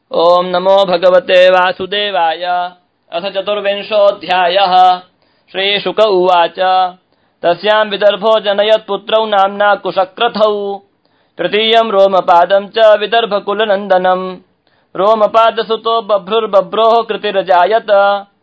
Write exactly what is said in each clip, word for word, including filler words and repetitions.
ओम नमो भगवते वासुदेवाय। अथ चतुर्विंशोऽध्यायः। श्रीशुक उवाच तस्यां विदर्भो जनयत् पुत्रौ नाम्ना कुशक्रथौ तृतीयं रोमपादं च विदर्भकुलनन्दनम्। रोमपादसुतो बभ्रुर्बभ्रोः कृतिरजायत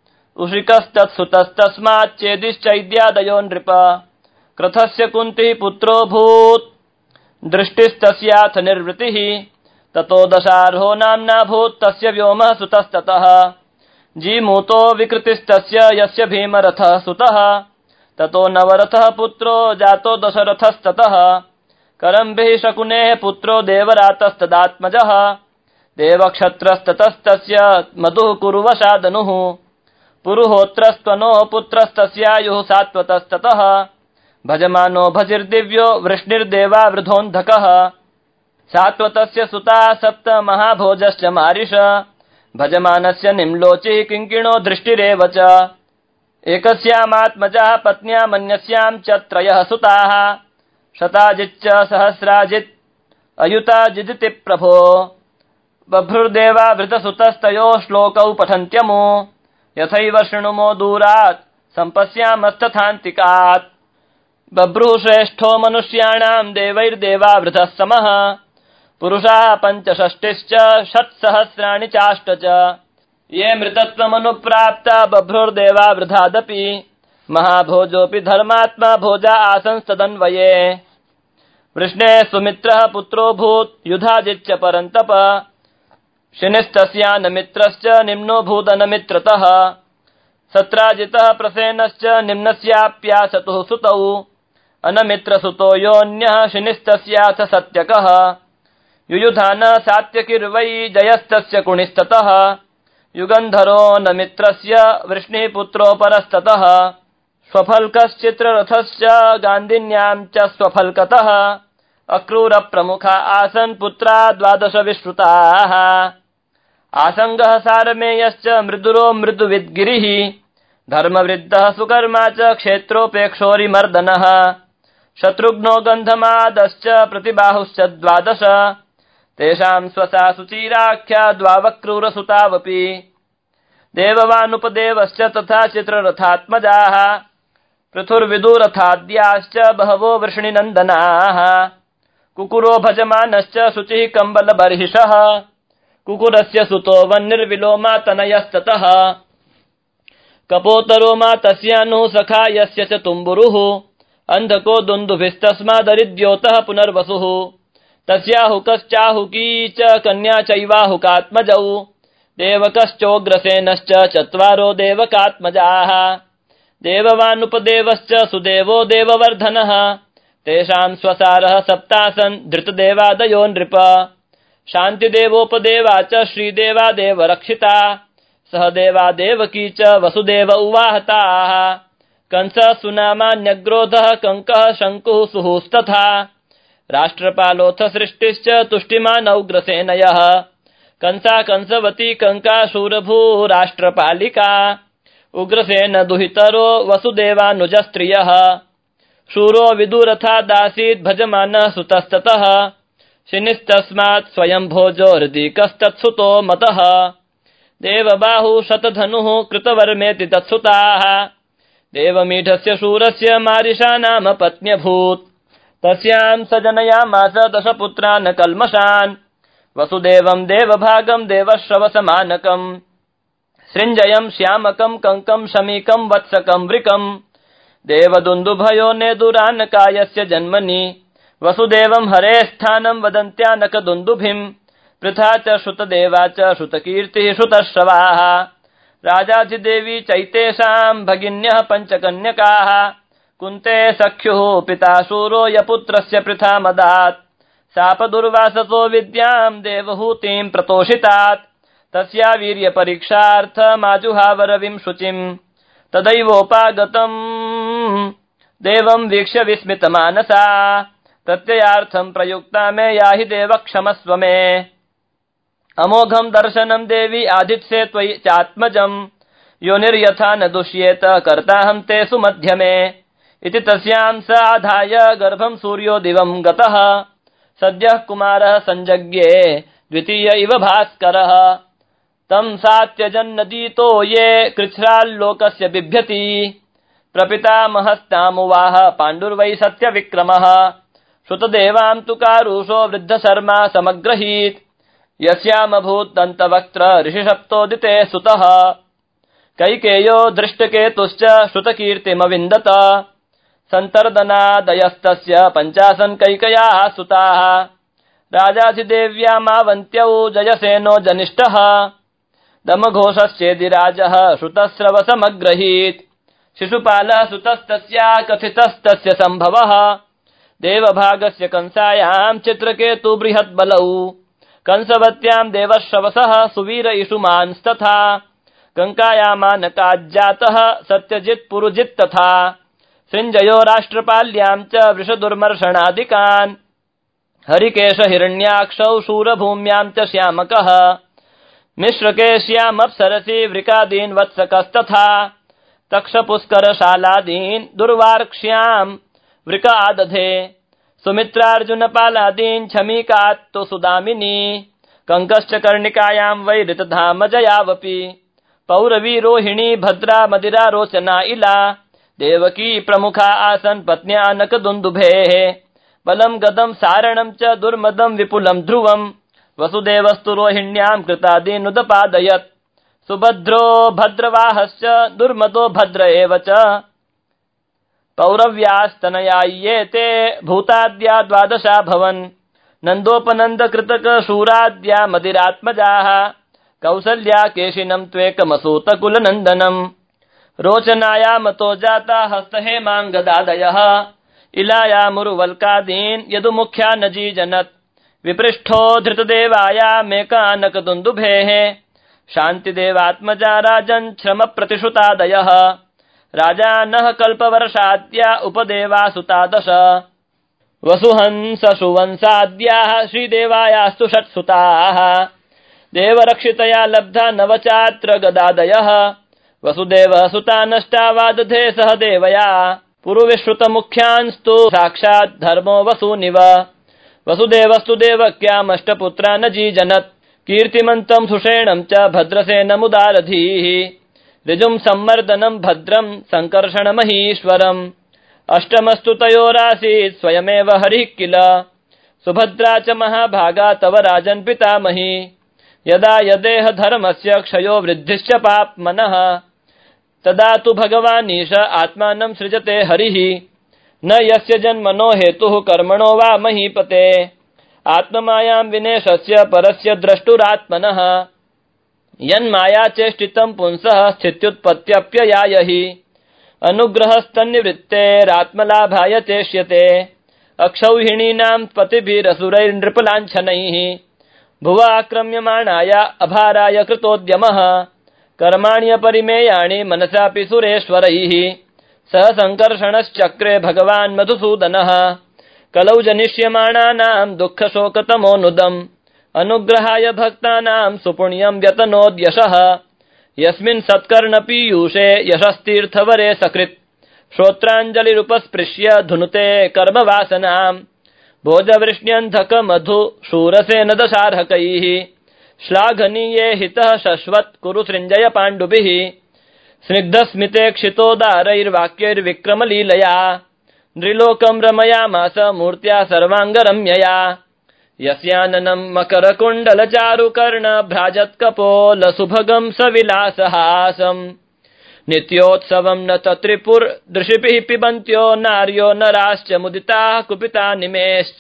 उशिकस्तत्सुतस्तस्माच्चेदिश्चैद्यादयो नृप। क्रथस्य कुन्ती पुत्रोऽभूत् दृष्टिस्तस्याथ निर्वृतिः ततो दशार्हो नाम्ना भूत् तस्य व्योमः सुतस्ततः। जीमूतो विकृतिस्तस्य यस्य भीमरथः सुतः ततो नवरथः पुत्रो जातो दशरथस्ततः। करम्भिः शकुनेः पुत्रो देवरातस्तदात्मजः देवक्षत्रस्ततस्तस्य मधुः कुरुवशादनुः। पुरुहोत्रस्त्वनोः पुत्रस्तस्यायुः सात्वतस्ततः भजमानो भजिर्दिव्यो वृष्णिर्देवावृधोऽन्धकः। सात्वतस्य सुता सप्त महाभोजश्च मारिष भजमानस्य निम्लोचिः किङ्किणो दृष्टिरेव च। एकस्यामात्मजः पत्न्यामन्यस्यां च त्रयः सुताः शताजिच्च सहस्राजित् अयुताजिदिति प्रभो। बभ्रुर्देवावृतसुतस्तयोः श्लोकौ पठन्त्यमो यथैव शृणुमो दूरात् सम्पश्यामस्तथान्तिकात्। बभ्रुः श्रेष्ठो मनुष्याणां देवैर्देवावृतः समः पुरुषाः पञ्चषष्टिश्च षट्सहस्राणि चाष्ट च। ये मृतत्वमनुप्राप्ता बभ्रुर्देवावृधादपि महाभोजोऽपि धर्मात्मा भोजा आसंस्तदन्वये। वृष्णेः सुमित्रः पुत्रोऽभूत् युधाजिच्च परन्तप शिनिस्तस्यानमित्रश्च निम्नो भूदनमित्रतः। सत्राजितः प्रसेनश्च निम्नस्याप्यासतुः सुतौ अनमित्रसुतो योऽन्यः शिनिस्तस्याथ सत्यकः। युयुधान सात्यकिर्वै जयस्तस्य कुणिस्ततः युगन्धरो नमित्रस्य वृष्णिः पुत्रो परस्ततः। स्वफल्कश्चित्ररथश्च गान्धिन्यां च स्वफल्कतः अक्रूरप्रमुखा आसन् पुत्रा द्वादश विश्रुताः। आसङ्गः सारमेयश्च मृदुरो मृदुविद्गिरिः धर्मवृद्धः सुकर्मा च क्षेत्रोपेक्षोरिमर्दनः। शत्रुघ्नो गन्धमादश्च प्रतिबाहुश्च द्वादश तेषां स्वसा सुचीराख्या द्वावक्रूरसुतावपि। देववानुपदेवश्च तथा चित्ररथात्मजाः पृथुर्विदुरथाद्याश्च बहवो वृष्णिनन्दनाः। कुकुरो भजमानश्च शुचिः कम्बलबर्हिषः कुकुरस्य सुतो वह्निर्विलोमातनयस्ततः। कपोतरो मातस्यानुः सखा यस्य च तुम्बुरुः अन्धको दुन्दुभिस्तस्मादरिद्योतः पुनर्वसुः। तस्याहुकश्चाहुकी च कन्या चैवाहुकात्मजौ देवकश्चोग्रसेनश्च चत्वारो देवकात्मजाः। देववानुपदेवश्च सुदेवो देववर्धनः तेषां स्वसारः सप्तासन् धृतदेवादयो नृप। शान्तिदेवोपदेवा च श्रीदेवा देवरक्षिता सहदेवा देवकी च वसुदेव उवाहताः। कंसः सुनामान्यग्रोधः कङ्कः शङ्कुः सुहुस्तथा राष्ट्रपालोऽथ सृष्टिश्च तुष्टिमानौग्रसेनयः। कंसा कंसवती कङ्का शूरभूराष्ट्रपालिका उग्रसेन दुहितरो वसुदेवानुजस्त्रियः। शूरो विदुरथादासीत् भजमानः सुतस्ततः शिनिस्तस्मात् स्वयं भोजो हृदीकस्तत्सुतो मतः। देवबाहु शतधनुः कृतवर्मेति तत्सुताः देवमीढस्य शूरस्य मारिषा नाम पत्न्यभूत्। तस्यां स जनयामास दशपुत्रान् कल्मषान् वसुदेवं देवभागं देवश्रवसमानकम् सृञ्जयं श्यामकं कङ्कं शमीकं वत्सकं वृकम्। देवदुन्दुभयो नेदुरानकायस्य जन्मनि वसुदेवं हरेः स्थानं वदन्त्यानकदुन्दुभिम्। पृथा च श्रुतदेवा च श्रुतकीर्तिः श्रुतश्रवाः राजाधिदेवी चैतेषां भगिन्यः पञ्चकन्यकाः। कुन्ते सख्युः पिता शूरो यपुत्रस्य पृथा मदात् शापदुर्वाससो विद्यां देवहूतिं प्रतोषितात्। तस्या वीर्यपरीक्षार्थमाजुहावरविं शुचिम् तदैवोपागतम् देवं वीक्ष्य विस्मितमानसा प्रत्ययार्थं प्रयुक्ता मे याहि देव क्षमस्व मे। अमोघं दर्शनं देवी आदित्से त्वयि चात्मजं योनिर्यथा न दुष्येत कर्ताहं ते सुमध्यमे। इति तस्यां स आधाय गर्भं सूर्यो दिवं गतः सद्यः कुमारः संजज्ञे द्वितीय इव भास्करः तं सात्यजन्नदीतो ये कृच्छ्राल्लोकस्य बिभ्यति प्रपितामहस्तामुवाह पाण्डुर्वै सत्यविक्रमः श्रुतदेवां तु कारुषो वृद्धशर्मा समग्रहीत् यस्यामभूत् दन्तवक्त्र ऋषिसप्तोदिते सुतः कैकेयो दृष्टकेतुश्च श्रुतकीर्तिमविन्दत सन्तर्दनादयस्तस्य पञ्चासन् कैकयाः सुताः राजाधिदेव्यामावन्त्यौ जयसेनो जनिष्ठः दमघोषश्चेदिराजः श्रुतस्रवसमग्रहीत् शिशुपालः सुतस्तस्या कथितस्तस्य सम्भवः देवभागस्य कंसायां चित्रकेतु बृहद्बलौ कंसवत्यां देवश्रवसः सुवीर इषुमांस्तथा कङ्कायामानकाज्जातः सत्यजित् पुरुजित् तथा सृञ्जयो राष्ट्रपाल्यां च वृषदुर्मर्षणादिकान् हरिकेश हिरण्याक्षौ शूरभूम्यां च श्यामकः मिश्रकेश्यामप्सरसि वृकादीन् वत्सकस्तथा तक्षपुष्करशालादीन् दुर्वार्क्ष्यां वृक आदधे सुमित्रार्जुनपालादीन् छमीकात्तु सुदामिनी कङ्कश्च कर्णिकायां वै ऋतधामजयावपि पौरवी रोहिणी भद्रा मदिरा रोचना इला देवकी प्रमुखा आसन् पत्न्यानकदुन्दुभेः बलं गदं सारणं च दुर्मदं विपुलं ध्रुवं वसुदेवस्तु रोहिण्यां कृतादीनुदपादयत् सुभद्रो भद्रवाहश्च दुर्मदो भद्र एव च पौरव्यास्तनया ये ते भूताद्या द्वादशा भवन् नन्दोपनन्दकृतक शूराद्या मदिरात्मजाः कौसल्या केशिनं त्वेकमसूतकुलनन्दनम् रोचनाया मतो जाता हस्तहेमाङ्गदादयः इलायामुरुवल्कादीन् यदुमुख्या नजीजनत् विपृष्ठो धृतदेवायामेकानकदुन्दुभेः शान्तिदेवात्मजा राजन् श्रमप्रतिश्रुतादयः राजानः कल्पवर्षाद्या उपदेवासुतादश वसुहंससुवंसाद्याः श्रीदेवायास्तु षट्सुताः देवरक्षितया लब्धा नवचात्र गदादयः वसुदेवः सुता नष्टा वादधे सह देवया पुरुविश्रुतमुख्यान्स्तु साक्षात् धर्मो वसूनिव वसुदेवस्तु देवक्यामष्टपुत्रा न जीजनत् कीर्तिमन्तं सुषेणं च भद्रसेनमुदारधीः ऋजुं सम्मर्दनं भद्रं सङ्कर्षणमहीश्वरम् अष्टमस्तु तयोरासीत् स्वयमेव हरिः किल सुभद्रा च महाभागा तव राजन् पितामही यदा यदेह धर्मस्य क्षयो वृद्धिश्च पाप्मनः तदा तु भगवानीश आत्मानं सृजते हरिः न यस्य जन्मनो हेतुः कर्मणो वा महीपते आत्ममायां विनेशस्य परस्य द्रष्टुरात्मनः यन्माया चेष्टितं पुंसः स्थित्युत्पत्त्यप्ययाय हि अनुग्रहस्तन्निवृत्तेरात्मलाभाय चेष्यते अक्षौहिणीनां पतिभिरसुरैर्नृपलाञ्छनैः भुव आक्रम्यमाणाय अभाराय कृतोद्यमः कर्माण्यपरिमेयाणि मनसापि सुरेश्वरैः सह सङ्कर्षणश्चक्रे भगवान् मधुसूदनः कलौ जनिष्यमाणानां दुःखशोकतमोनुदम् अनुग्रहाय भक्तानां सुपुण्यं व्यतनोद्यशः यस्मिन् सत्कर्णपीयूषे यशस्तीर्थवरे सकृत् श्रोत्राञ्जलिरुपस्पृश्य धुनुते कर्मवासनाम् भोजवृष्ण्यन्धक मधु शूरसेन दशार्हकैः श्लाघनीये हितः शश्वत् कुरु सृञ्जय पाण्डुभिः स्निग्धस्मितेक्षितोदारैर्वाक्यैर्विक्रमलीलया नृलोकं रमयामास मूर्त्या सर्वाङ्गरम्यया यस्याननं मकरकुण्डलचारुकर्ण भ्राजत्कपोलसुभगं सविलासहासम् नित्योत्सवं न तत्रिपुर्दृशिभिः पिबन्त्यो नार्यो नराश्च मुदिताः कुपिता निमेश्च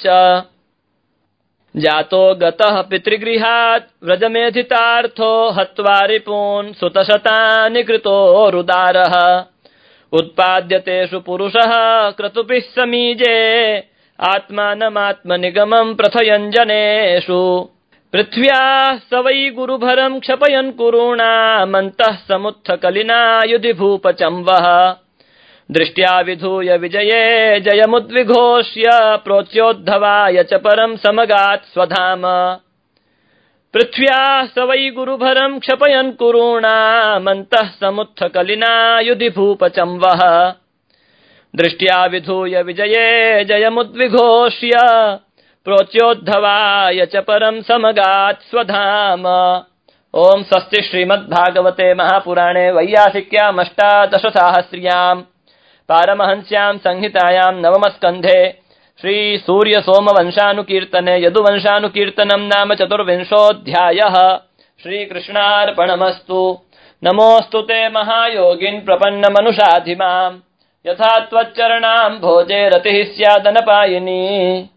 जातो गतः पितृगृहात् व्रजमेधितार्थो हत्वा रिपून् सुतशतानि कृतोरुदारः उत्पाद्यतेषु पुरुषः क्रतुभिः समीजे आत्मानमात्मनिगमं प्रथयन् जनेषु पृथ्व्याः स वै गुरुभरं क्षपयन् कुरूणामन्तः समुत्थकलिना युधि भूपचम्वः दृष्ट्या विधूय विजये जयमुद्विघोष्य प्रोच्योद्धवाय च परं समगात् स्वधाम पृथ्व्याः स वै गुरुभरं क्षपयन् कुरूणामन्तः समुत्थकलिना युधि भूपचम्वः दृष्ट्या विधूय विजये जयमुद्विघोष्य प्रोच्योद्धवाय च परं समगात् स्वधाम। ओम स्वस्ति श्रीमद्भागवते महापुराणे वैयासिक्यामष्टादशसाहस्र्याम् पारमहंस्याम् संहितायाम् नवमस्कन्धे श्री सूर्य सोमवंशानुकीर्तने यदुवंशानुकीर्तनम् नाम चतुर्विंशोऽध्यायः। श्रीकृष्णार्पणमस्तु। नमोऽस्तु ते महायोगिन् प्रपन्न मनुषाधिमाम् यथा त्वच्चरणाम् भोजे रतिः स्यादनपायिनी।